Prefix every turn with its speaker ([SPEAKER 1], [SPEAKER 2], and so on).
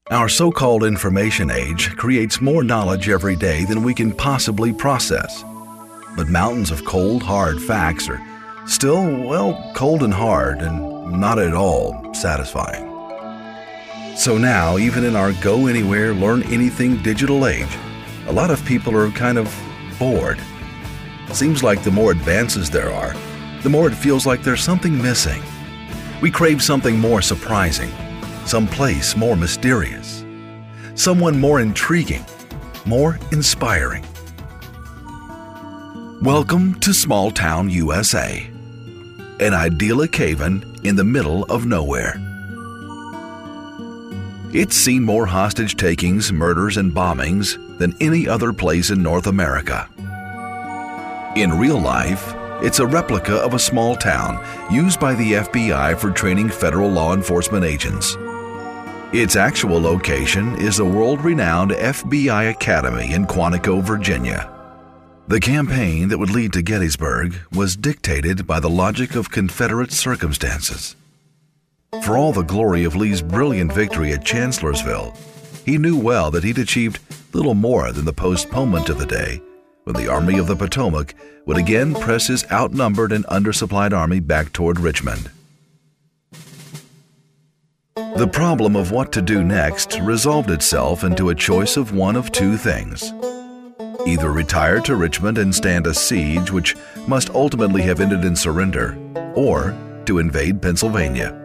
[SPEAKER 1] Our so-called information age creates more knowledge every day than we can possibly process. But mountains of cold, hard facts are still, cold and hard and not at all satisfying. So now, even in our go-anywhere, learn-anything digital age, a lot of people are kind of bored. Seems like the more advances there are, the more it feels like there's something missing. We crave something more surprising, someplace more mysterious, someone more intriguing, more inspiring. Welcome to Small Town USA, an idyllic haven in the middle of nowhere. It's seen more hostage takings, murders, and bombings than any other place in North America. In real life, it's a replica of a small town used by the FBI for training federal law enforcement agents. Its actual location is the world-renowned FBI Academy in Quantico, Virginia. The campaign that would lead to Gettysburg was dictated by the logic of Confederate circumstances. For all the glory of Lee's brilliant victory at Chancellorsville, he knew well that he'd achieved little more than the postponement of the day when the Army of the Potomac would again press his outnumbered and undersupplied army back toward Richmond. The problem of what to do next resolved itself into a choice of one of two things. Either retire to Richmond and stand a siege which must ultimately have ended in surrender, or to invade Pennsylvania.